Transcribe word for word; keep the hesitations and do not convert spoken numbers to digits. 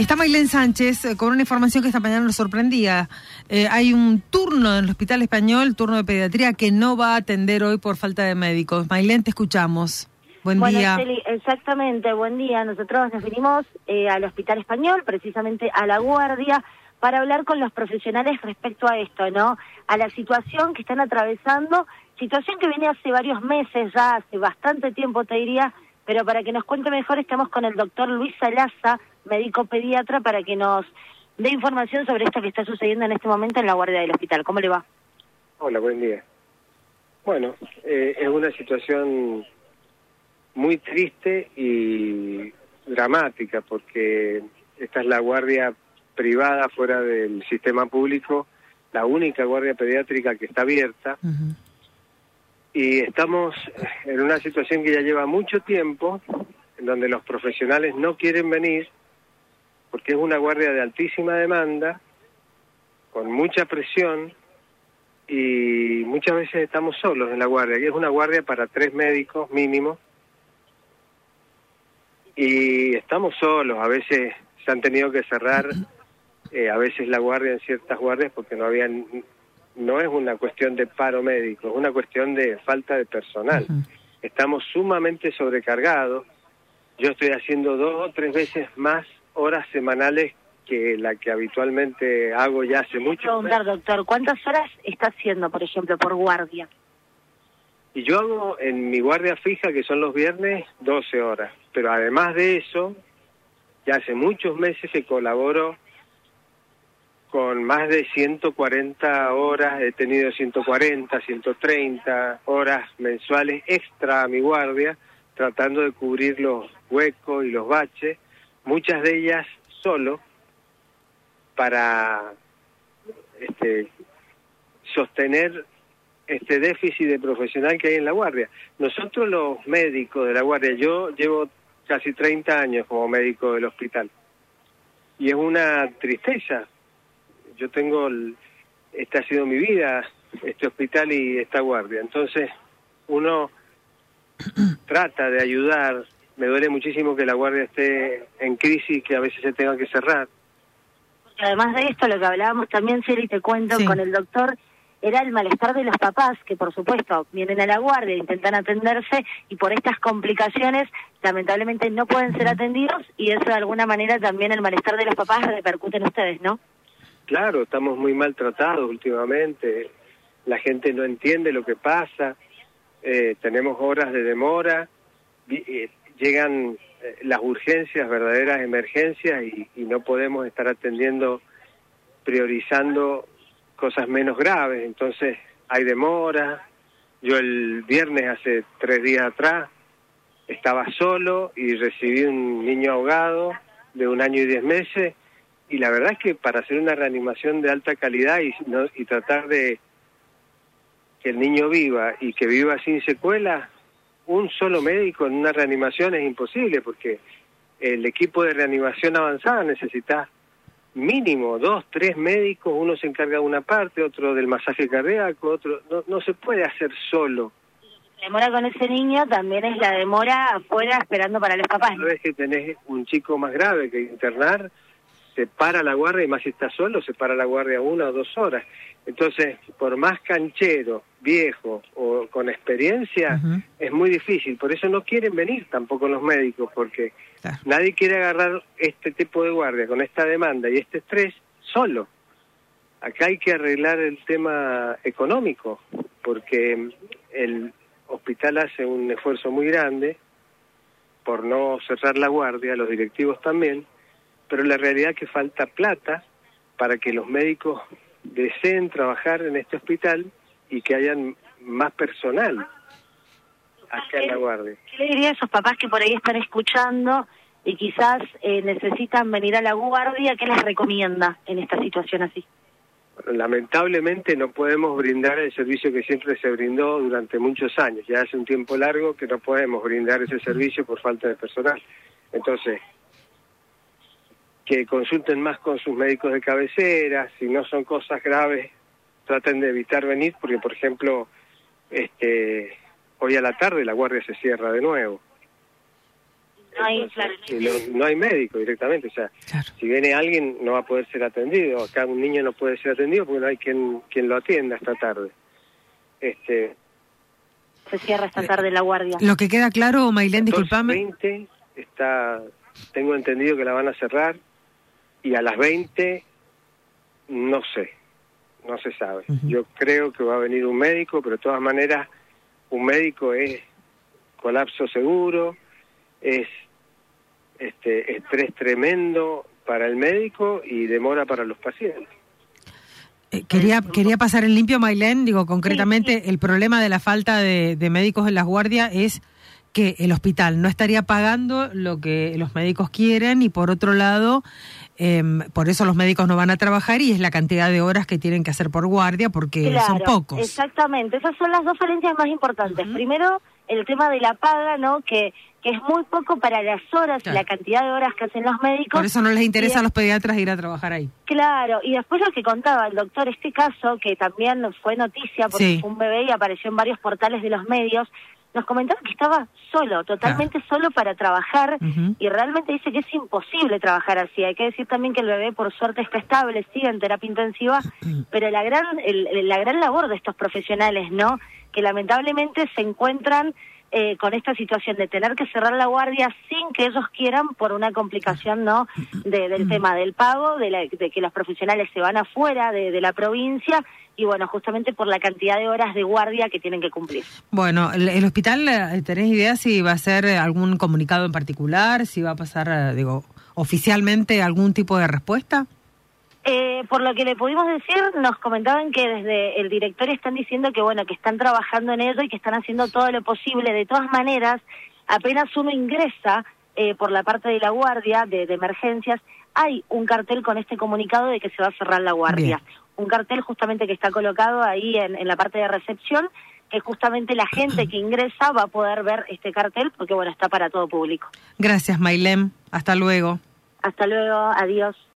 Está Maylén Sánchez eh, con una información que esta mañana nos sorprendía. Eh, hay un turno en el Hospital Español, turno de pediatría, que no va a atender hoy por falta de médicos. Maylén, te escuchamos. Buen bueno, día. Celi, exactamente, buen día. Nosotros nos vinimos eh, al Hospital Español, precisamente a La Guardia, para hablar con los profesionales respecto a esto, ¿no? A la situación que están atravesando, situación que viene hace varios meses, ya hace bastante tiempo, te diría, pero para que nos cuente mejor estamos con el doctor Luis Salaza, médico pediatra, para que nos dé información sobre esto que está sucediendo en este momento en la guardia del hospital. ¿Cómo le va? Hola, buen día. Bueno, eh, es una situación muy triste y dramática, porque esta es la guardia privada fuera del sistema público, la única guardia pediátrica que está abierta. Uh-huh. Y estamos en una situación que ya lleva mucho tiempo, en donde los profesionales no quieren venir, porque es una guardia de altísima demanda, con mucha presión, y muchas veces estamos solos en la guardia, que es una guardia para tres médicos mínimo, y estamos solos. A veces se han tenido que cerrar, eh, a veces la guardia en ciertas guardias, porque no habían... No es una cuestión de paro médico, es una cuestión de falta de personal. Uh-huh. Estamos sumamente sobrecargados. Yo estoy haciendo dos o tres veces más horas semanales que la que habitualmente hago ya hace mucho. Quiero preguntar, doctor, ¿cuántas horas está haciendo, por ejemplo, por guardia? Y yo hago en mi guardia fija, que son los viernes, doce horas. Pero además de eso, ya hace muchos meses que colaboro con más de ciento cuarenta horas, he tenido ciento cuarenta, ciento treinta horas mensuales extra a mi guardia, tratando de cubrir los huecos y los baches, muchas de ellas solo, para este, sostener este déficit de profesional que hay en la guardia. Nosotros los médicos de la guardia, yo llevo casi treinta años como médico del hospital, y es una tristeza. Yo tengo, el, esta ha sido mi vida, este hospital y esta guardia. Entonces, uno trata de ayudar. Me duele muchísimo que la guardia esté en crisis, que a veces se tenga que cerrar. Porque además de esto, lo que hablábamos también, Celi, te cuento, sí, con el doctor, era el malestar de los papás, que por supuesto vienen a la guardia, intentan atenderse, y por estas complicaciones, lamentablemente no pueden ser atendidos, y eso de alguna manera también el malestar de los papás repercute en ustedes, ¿no? Claro, estamos muy maltratados últimamente, la gente no entiende lo que pasa, eh, tenemos horas de demora, eh, llegan eh, las urgencias, verdaderas emergencias, y, y no podemos estar atendiendo, priorizando cosas menos graves. Entonces hay demora. Yo el viernes, hace tres días atrás, estaba solo y recibí un niño ahogado de un año y diez meses, y la verdad es que para hacer una reanimación de alta calidad y, no, y tratar de que el niño viva y que viva sin secuelas, un solo médico en una reanimación es imposible, porque el equipo de reanimación avanzada necesita mínimo dos, tres médicos, uno se encarga de una parte, otro del masaje cardíaco, otro... No, no se puede hacer solo. La demora con ese niño también es la demora afuera esperando para los papás, ¿no? Una vez que tenés un chico más grave que internar, se para la guardia, y más si está solo, se para la guardia una o dos horas. Entonces, por más canchero, viejo o con experiencia, uh-huh, es muy difícil. Por eso no quieren venir tampoco los médicos, porque claro, nadie quiere agarrar este tipo de guardia con esta demanda y este estrés solo. Acá hay que arreglar el tema económico, porque el hospital hace un esfuerzo muy grande por no cerrar la guardia, los directivos también, pero la realidad es que falta plata para que los médicos deseen trabajar en este hospital y que hayan más personal acá en la guardia. ¿Qué le diría a esos papás que por ahí están escuchando y quizás eh, necesitan venir a la guardia? ¿Qué les recomienda en esta situación así? Bueno, lamentablemente no podemos brindar el servicio que siempre se brindó durante muchos años. Ya hace un tiempo largo que no podemos brindar ese servicio por falta de personal. Entonces, que consulten más con sus médicos de cabecera. Si no son cosas graves, traten de evitar venir, porque por ejemplo, este, hoy a la tarde la guardia se cierra de nuevo. no hay, Entonces, claro. no, no hay médico directamente, o sea, claro. si viene alguien no va a poder ser atendido, acá un niño no puede ser atendido porque no hay quien, quien lo atienda esta tarde. Este, se cierra esta tarde la guardia. Lo que queda claro, Mailén, disculpame. veinte está, tengo entendido que la van a cerrar, y a las veinte no sé, no se sabe. Uh-huh. Yo creo que va a venir un médico, pero de todas maneras un médico es colapso seguro, es este estrés tremendo para el médico y demora para los pacientes. Eh, quería quería pasar en limpio, Mailén, digo, concretamente, sí, sí. El problema de la falta de, de médicos en las guardias es que el hospital no estaría pagando lo que los médicos quieren, y por otro lado, eh, por eso los médicos no van a trabajar, y es la cantidad de horas que tienen que hacer por guardia, porque claro, son pocos. Exactamente, esas son las dos falencias más importantes. Uh-huh. Primero, el tema de la paga, ¿no? Que, que es muy poco para las horas, claro, y la cantidad de horas que hacen los médicos. Por eso no les interesa a los pediatras ir a trabajar ahí. Claro, y después lo que contaba el doctor, este caso, que también fue noticia porque sí. fue un bebé y apareció en varios portales de los medios, nos comentaron que estaba solo, totalmente claro. solo para trabajar, uh-huh. y realmente dice que es imposible trabajar así. Hay que decir también que el bebé por suerte está estable, sigue en terapia intensiva, pero la gran el, la gran labor de estos profesionales, ¿no? Que lamentablemente se encuentran eh, con esta situación de tener que cerrar la guardia sin que ellos quieran, por una complicación, ¿no? De, del tema del pago, de, la, de que los profesionales se van afuera de, de la provincia, y bueno, justamente por la cantidad de horas de guardia que tienen que cumplir. Bueno, el, el hospital, ¿tenés idea si va a hacer algún comunicado en particular, si va a pasar, digo, oficialmente algún tipo de respuesta? Eh, por lo que le pudimos decir, nos comentaban que desde el directorio están diciendo que bueno, que están trabajando en ello y que están haciendo todo lo posible. De todas maneras, apenas uno ingresa eh, por la parte de la guardia de, de emergencias, hay un cartel con este comunicado de que se va a cerrar la guardia. Bien. Un cartel justamente que está colocado ahí en, en la parte de recepción, que justamente la gente que ingresa va a poder ver este cartel, porque bueno, está para todo público. Gracias, Mailén. Hasta luego. Hasta luego, adiós.